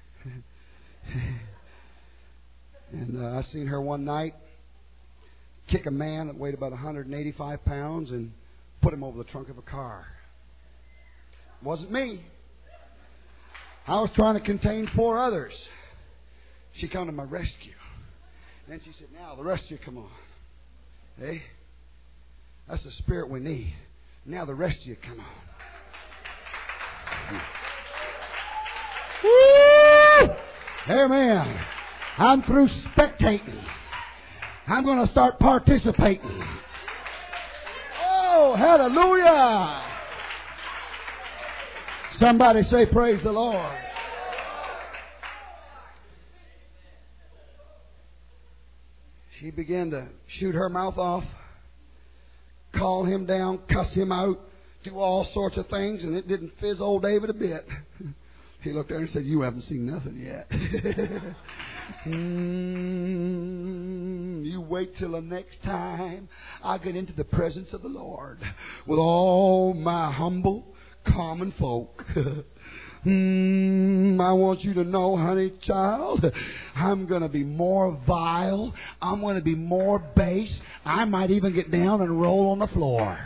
And uh, I seen her one night kick a man that weighed about one hundred eighty-five pounds and put him over the trunk of a car. It wasn't me. I was trying to contain four others. She come to my rescue. And then she said, now the rest of you come on. Hey? That's the spirit we need. Now the rest of you come on. Woo! Amen. I'm through spectating. I'm going to start participating. Oh, hallelujah. Somebody say praise the Lord. She began to shoot her mouth off, call him down, cuss him out, do all sorts of things, and it didn't fizz old David a bit. He looked at her and said, you haven't seen nothing yet. mm, you wait till the next time I get into the presence of the Lord with all my humble, common folk. Mm, I want you to know, honey child, I'm going to be more vile. I'm going to be more base. I might even get down and roll on the floor.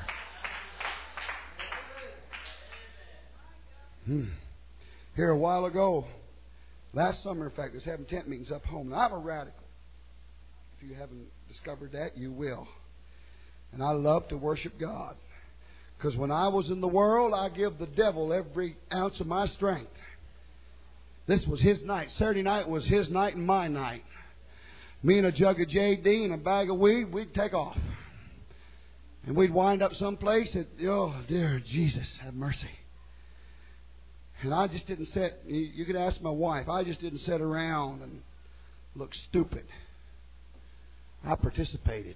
Hmm. Here a while ago, last summer, in fact, I was having tent meetings up home. Now, I'm a radical. If you haven't discovered that, you will. And I love to worship God. Because when I was in the world, I give the devil every ounce of my strength. This was his night. Saturday night was his night and my night. Me and a jug of J D and a bag of weed, we'd take off. And we'd wind up someplace that, oh, dear Jesus, have mercy. And I just didn't sit, you could ask my wife, I just didn't sit around and look stupid. I participated.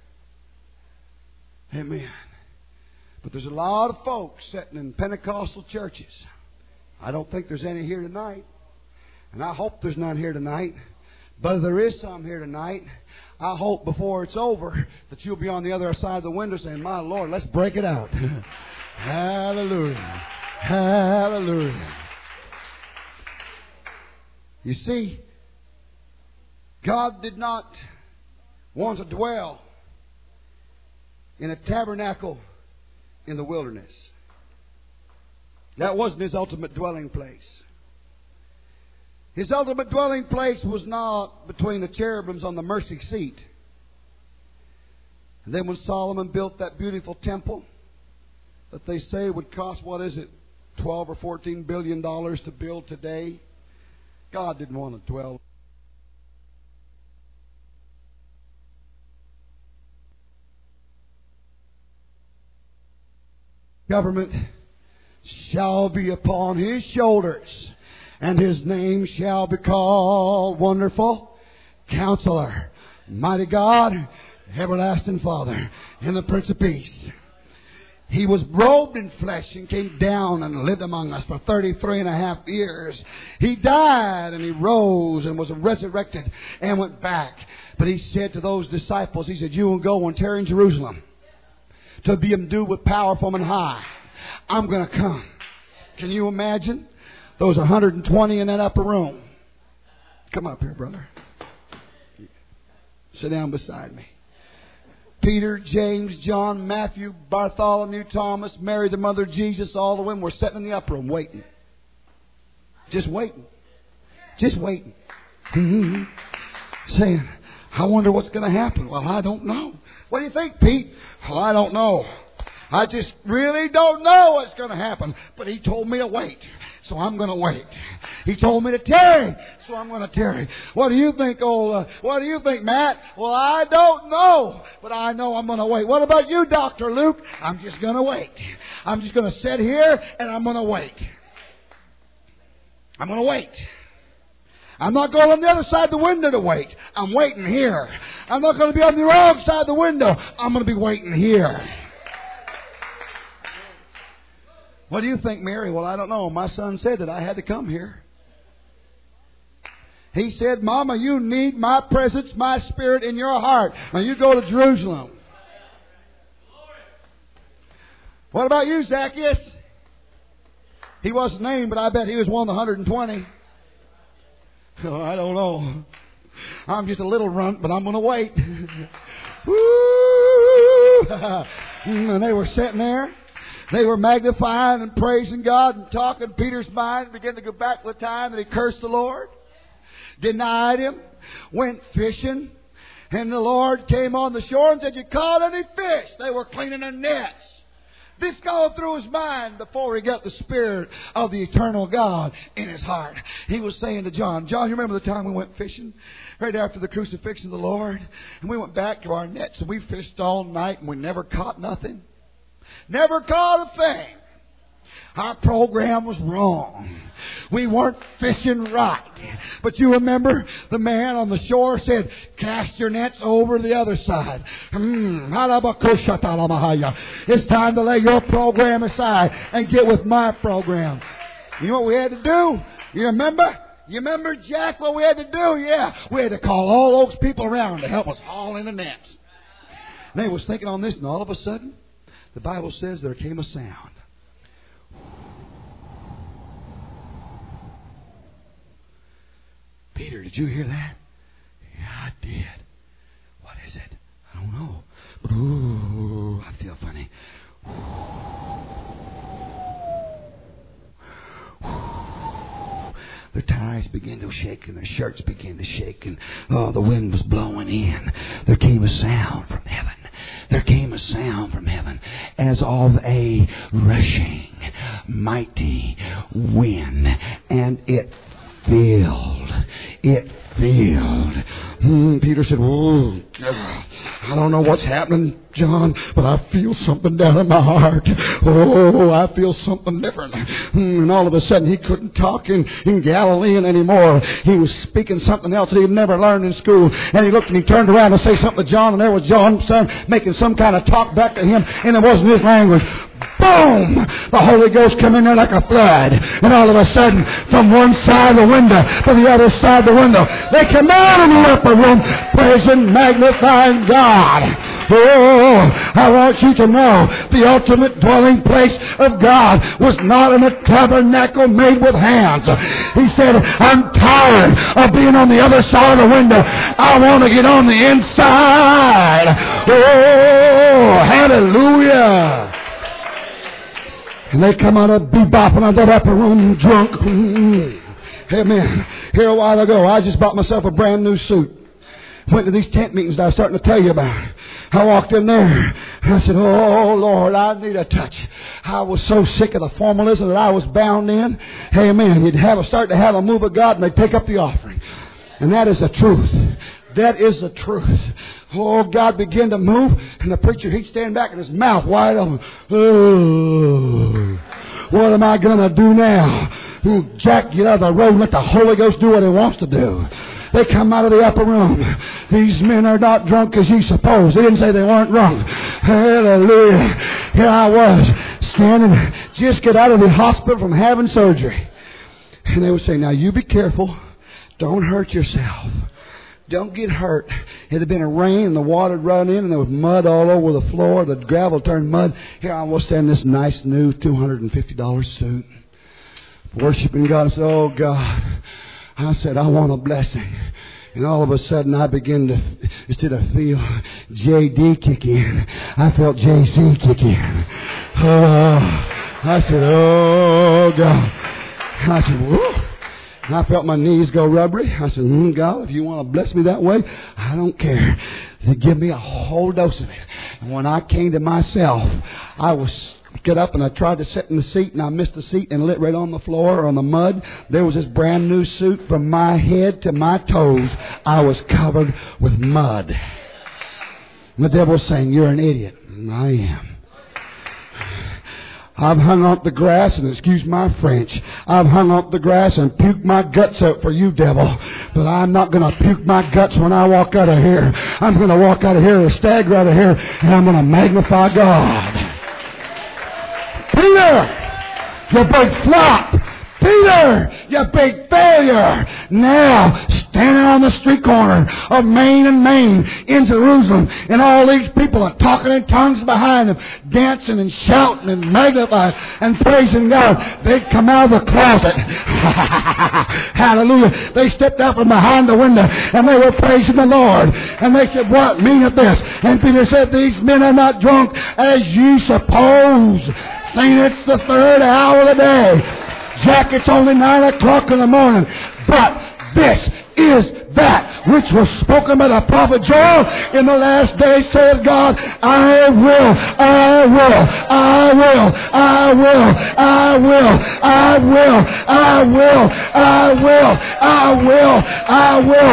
Amen. But there's a lot of folks sitting in Pentecostal churches. I don't think there's any here tonight. And I hope there's none here tonight. But if there is some here tonight, I hope before it's over that you'll be on the other side of the window saying, my Lord, let's break it out. Hallelujah. Hallelujah. You see, God did not want to dwell in a tabernacle in the wilderness. That wasn't His ultimate dwelling place. His ultimate dwelling place was not between the cherubims on the mercy seat. And then when Solomon built that beautiful temple that they say would cost, what is it, twelve or fourteen billion dollars to build today, God didn't want to dwell. Government shall be upon his shoulders, and his name shall be called Wonderful Counselor, Mighty God, Everlasting Father, and the Prince of Peace. He was robed in flesh and came down and lived among us for thirty-three and a half years. He died and he rose and was resurrected and went back. But he said to those disciples, he said, you will go and tarry in Jerusalem to be endued with power from on high. I'm going to come. Can you imagine those one hundred twenty in that upper room? Come up here, brother. Sit down beside me. Peter, James, John, Matthew, Bartholomew, Thomas, Mary, the mother of Jesus, all the women were sitting in the upper room waiting. Just waiting. Just waiting. Mm-hmm. Saying, I wonder what's going to happen. Well, I don't know. What do you think, Pete? Well, I don't know. I just really don't know what's going to happen. But he told me to wait, so I'm going to wait. He told me to tarry, so I'm going to tarry. What do you think, old? Uh, what do you think, Matt? Well, I don't know, but I know I'm going to wait. What about you, Doctor Luke? I'm just going to wait. I'm just going to sit here and I'm going to wait. I'm going to wait. I'm not going on the other side of the window to wait. I'm waiting here. I'm not going to be on the wrong side of the window. I'm going to be waiting here. What do you think, Mary? Well, I don't know. My son said that I had to come here. He said, Mama, you need my presence, my spirit in your heart. Now you go to Jerusalem. What about you, Zacchaeus? He wasn't named, but I bet he was one of the one hundred twenty. Oh, I don't know. I'm just a little runt, but I'm going to wait. Woo! And they were sitting there. They were magnifying and praising God and talking. Peter's mind began to go back to the time that he cursed the Lord, denied Him, went fishing, and the Lord came on the shore and said, you caught any fish? They were cleaning their nets. This going through his mind before he got the Spirit of the eternal God in his heart. He was saying to John, John, you remember the time we went fishing? Right after the crucifixion of the Lord? And we went back to our nets and we fished all night and we never caught nothing. Never caught a thing. Our program was wrong. We weren't fishing right. But you remember the man on the shore said, cast your nets over the other side. Hmm. It's time to lay your program aside and get with my program. You know what we had to do? You remember? You remember, Jack, what we had to do? Yeah. We had to call all those people around to help us haul in the nets. And they was thinking on this, and all of a sudden, the Bible says there came a sound. Peter, did you hear that? Yeah, I did. What is it? I don't know. But ooh, I feel funny. Their ties began to shake and their shirts began to shake and oh, the wind was blowing in. There came a sound from heaven. There came a sound from heaven as of a rushing, mighty wind, and it filled. It filled. Hmm, Peter said, whoa, I don't know what's happening, John, but I feel something down in my heart. Oh, I feel something different. Hmm, and all of a sudden he couldn't talk in, in Galilean anymore. He was speaking something else that he'd never learned in school. And he looked and he turned around to say something to John, and there was John's son making some kind of talk back to him, and it wasn't his language. Boom! The Holy Ghost came in there like a flood. And all of a sudden, from one side of the window to the other side of the window, they come out in the upper room, praising, magnifying God. Oh, I want you to know the ultimate dwelling place of God was not in a tabernacle made with hands. He said, I'm tired of being on the other side of the window. I want to get on the inside. Oh, hallelujah. And they come out of bebopping out that upper room drunk. Hey, man, here a while ago, I just bought myself a brand new suit. Went to these tent meetings that I was starting to tell you about. I walked in there and I said, oh, Lord, I need a touch. I was so sick of the formalism that I was bound in. Hey, man, you'd have a, start to have a move of God and they'd take up the offering. And that is the truth. That is the truth. Oh, God began to move, and the preacher, he'd stand back and his mouth wide open. Oh, What am I going to do now? Ooh, Jack, get out of the road and let the Holy Ghost do what He wants to do. They come out of the upper room. These men are not drunk as you suppose. They didn't say they weren't drunk. Hallelujah. Here I was, standing, just got out of the hospital from having surgery. And they would say, now you be careful. Don't hurt yourself. Don't get hurt. It had been a rain and the water had run in and there was mud all over the floor. The gravel turned mud. Here I was standing in this nice new two hundred fifty dollars suit, worshiping God. I said, oh God. I said, I want a blessing. And all of a sudden I began to, instead of feel J D kick in, I felt J C kick in. Oh, I said, oh God. I said, whoa. And I felt my knees go rubbery. I said, mm, God, if you want to bless me that way, I don't care. He said, give me a whole dose of it. And when I came to myself, I was get up and I tried to sit in the seat and I missed the seat and lit right on the floor or on the mud. There was this brand new suit from my head to my toes. I was covered with mud. And the devil's saying, you're an idiot. And I am. I've hung up the grass, and excuse my French, I've hung up the grass and puked my guts out for you, devil. But I'm not going to puke my guts when I walk out of here. I'm going to walk out of here or stagger out of here, and I'm going to magnify God. Peter, you big flop. Peter, you big failure. Now, standing on the street corner of Main and Main in Jerusalem, and all these people are talking in tongues behind them, dancing and shouting and magnifying and praising God. They come out of the closet. Hallelujah. They stepped out from behind the window and they were praising the Lord. And they said, what meaneth this? And Peter said, these men are not drunk as ye suppose, saying it's the third hour of the day. Jack, it's only nine o'clock in the morning. But this is that which was spoken by the prophet Joel in the last days, said God, I will, I will, I will, I will, I will, I will, I will, I will, I will, I will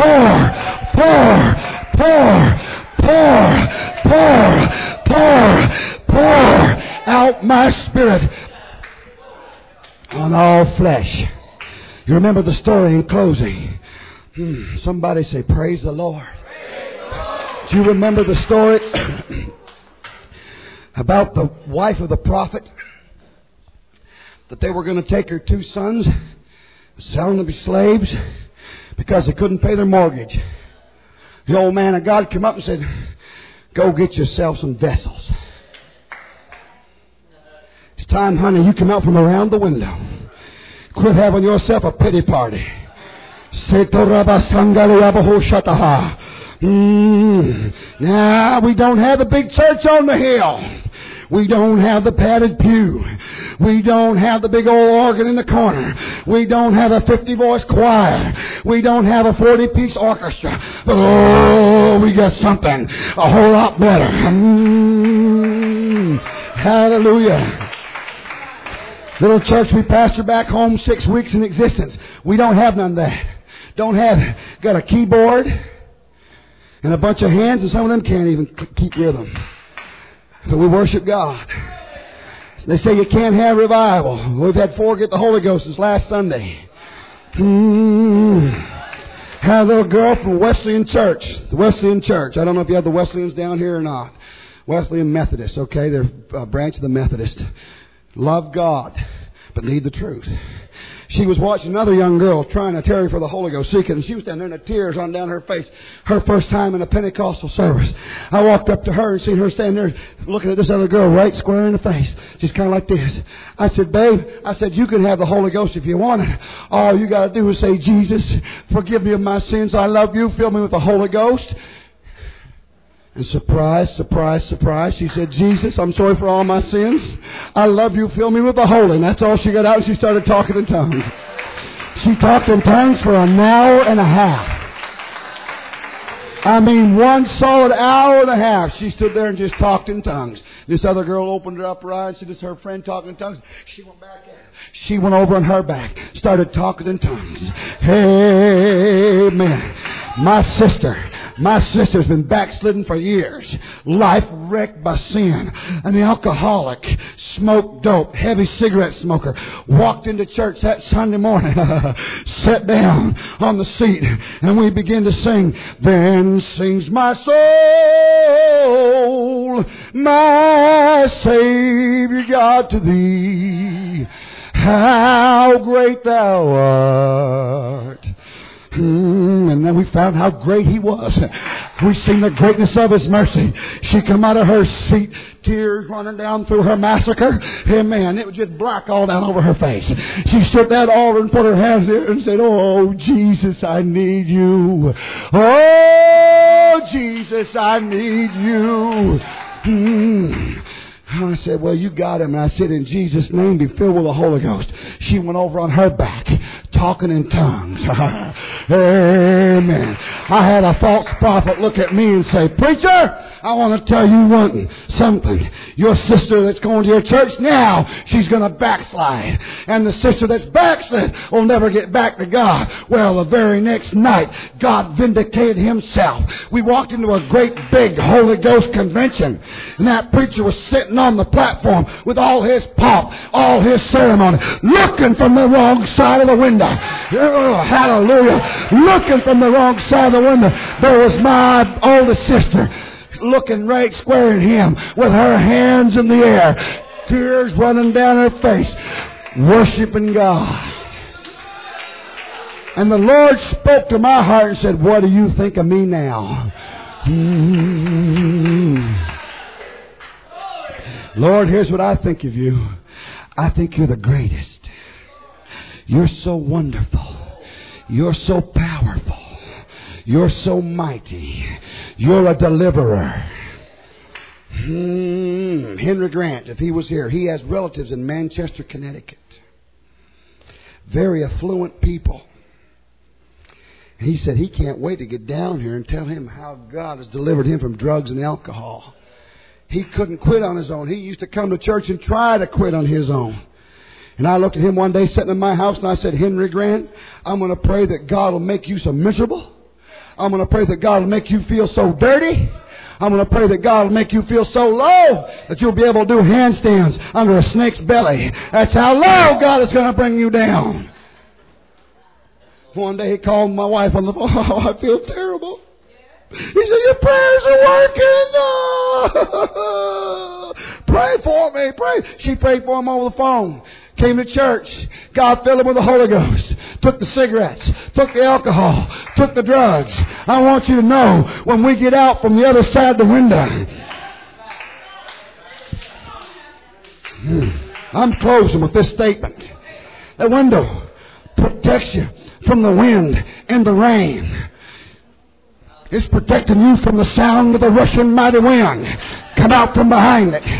pour, pour, pour, pour, pour, pour out my spirit on all flesh. You remember the story in closing. Hmm. Somebody say, praise the Lord. Praise the Lord. Do you remember the story about the wife of the prophet? That they were going to take her two sons, sell them to be slaves because they couldn't pay their mortgage. The old man of God came up and said, go get yourself some vessels. It's time, honey, you come out from around the window. Quit having yourself a pity party. Mm. Now, we don't have the big church on the hill. We don't have the padded pew. We don't have the big old organ in the corner. We don't have a fifty-voice choir. We don't have a forty-piece orchestra. But, oh, we got something a whole lot better. Mm. Hallelujah. Little church we pastor back home, six weeks in existence. We don't have none of that. Don't have. Got a keyboard and a bunch of hands, and some of them can't even keep rhythm. But we worship God. They say you can't have revival. We've had four get the Holy Ghost since last Sunday. Hmm. Had a little girl from Wesleyan Church. The Wesleyan Church. I don't know if you have the Wesleyans down here or not. Wesleyan Methodist, okay? They're a branch of the Methodist. Love God, but need the truth. She was watching another young girl trying to tarry for the Holy Ghost, seeking, and she was standing there and the tears running down her face. Her first time in a Pentecostal service. I walked up to her and seen her standing there looking at this other girl right square in the face. Just kind of like this. I said, babe, I said, you can have the Holy Ghost if you want it. All you got to do is say, Jesus, forgive me of my sins. I love you. Fill me with the Holy Ghost. And surprise, surprise, surprise, she said, Jesus, I'm sorry for all my sins. I love you. Fill me with the Holy. And that's all she got out. And she started talking in tongues. She talked in tongues for an hour and a half. I mean, one solid hour and a half, she stood there and just talked in tongues. This other girl opened her up her eyes, and said, "This her friend talking in tongues." She went back at her. She went over on her back, started talking in tongues. Amen. My sister, my sister's been backslidden for years. Life wrecked by sin. An alcoholic, smoked dope, heavy cigarette smoker. Walked into church that Sunday morning, sat down on the seat, and we began to sing. Then sings my soul, my Savior God, to thee. How great thou art. Mm, and then we found how great He was. We seen the greatness of His mercy. She come out of her seat, tears running down through her massacre. Amen. It was just black all down over her face. She stood at that altar and put her hands there and said, "Oh, Jesus, I need you. Oh, Jesus, I need you." Mm. I said, "Well, you got him." And I said, "In Jesus' name, be filled with the Holy Ghost." She went over on her back, talking in tongues. Amen. I had a false prophet look at me and say, "Preacher, I want to tell you one something. Your sister that's going to your church now, she's going to backslide. And the sister that's backslid will never get back to God." Well, the very next night, God vindicated Himself. We walked into a great big Holy Ghost convention, and that preacher was sitting on the platform with all his pomp, all his ceremony, looking from the wrong side of the window. Oh, hallelujah. Looking from the wrong side of the window. There was my oldest sister, looking right square at him with her hands in the air, tears running down her face, worshiping God. And the Lord spoke to my heart and said, "What do you think of me now?" Mm. Lord, here's what I think of you. I think you're the greatest. You're so wonderful. You're so powerful. You're so mighty. You're a deliverer. Hmm. Henry Grant, if he was here, he has relatives in Manchester, Connecticut. Very affluent people. He said he can't wait to get down here and tell him how God has delivered him from drugs and alcohol. He couldn't quit on his own. He used to come to church and try to quit on his own. And I looked at him one day sitting in my house and I said, "Henry Grant, I'm going to pray that God will make you so miserable. I'm going to pray that God will make you feel so dirty. I'm going to pray that God will make you feel so low that you'll be able to do handstands under a snake's belly. That's how low God is going to bring you down." One day he called my wife on the phone. "Oh, I feel terrible." He said, "Your prayers are working. Oh, pray for me. Pray." She prayed for him over the phone. Came to church. God filled him with the Holy Ghost. Took the cigarettes. Took the alcohol. Took the drugs. I want you to know, when we get out from the other side of the window. I'm closing with this statement. The window protects you from the wind and the rain. It's protecting you from the sound of the rushing mighty wind. Come out from behind it.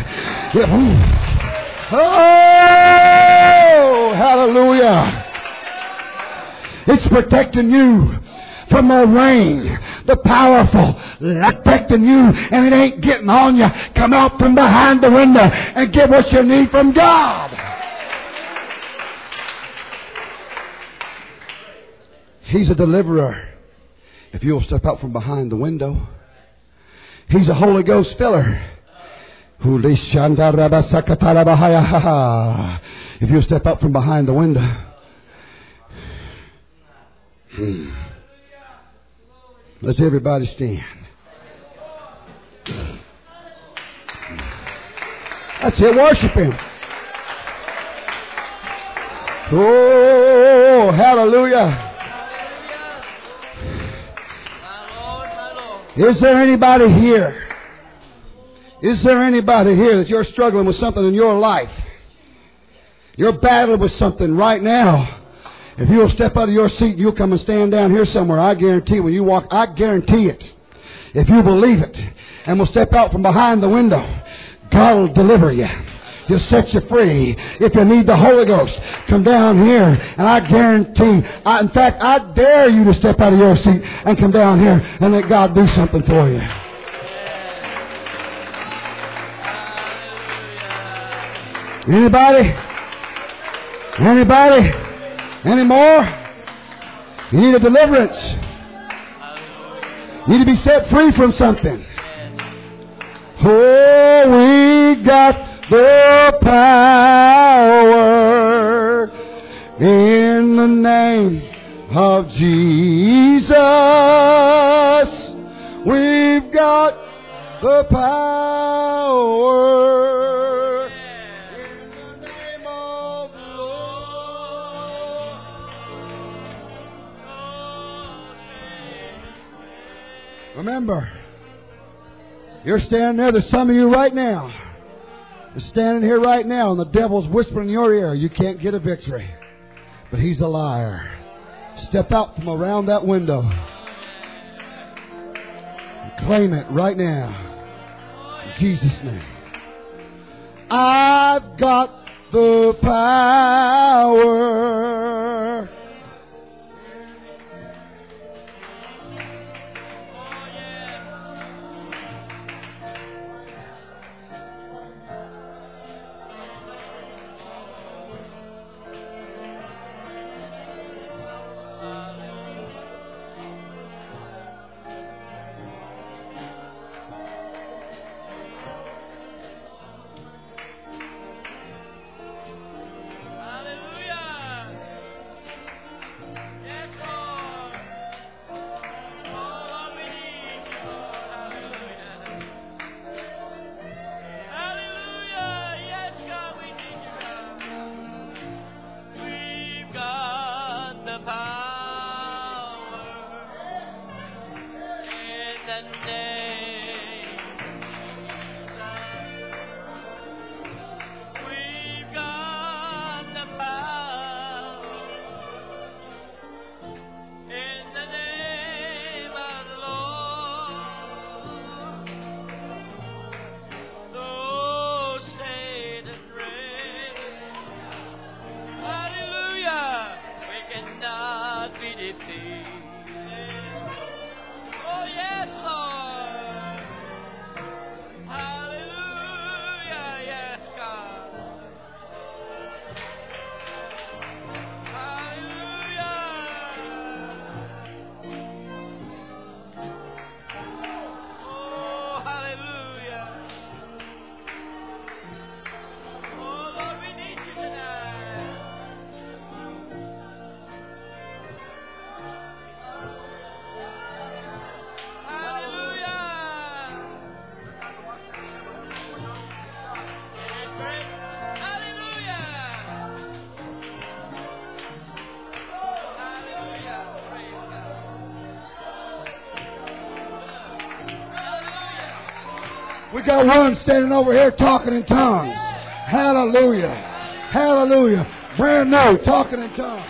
Oh, hallelujah. It's protecting you from the rain, the powerful, protecting you, and it ain't getting on you. Come out from behind the window and get what you need from God. He's a deliverer. If you'll step out from behind the window. He's a Holy Ghost filler. If you'll step out from behind the window. Hmm. Let's everybody stand. That's it. Worship Him. Oh, hallelujah. Is there anybody here? Is there anybody here that you're struggling with something in your life? You're battling with something right now. If you'll step out of your seat and you'll come and stand down here somewhere, I guarantee when you walk, I guarantee it. If you believe it and will step out from behind the window, God will deliver you. He'll set you free. If you need the Holy Ghost, come down here, and I guarantee, I, in fact, I dare you to step out of your seat and come down here and let God do something for you. Anybody? Anybody? Any more? You need a deliverance. You need to be set free from something. Oh, we got the power in the name of Jesus. We've got the power in the name of the Lord. Remember, you're standing there. There's some of you right now. You're standing here right now, and the devil's whispering in your ear, you can't get a victory. But he's a liar. Step out from around that window. And claim it right now. In Jesus' name. I've got the power. We got one standing over here talking in tongues. Hallelujah. Hallelujah. Brand new, talking in tongues.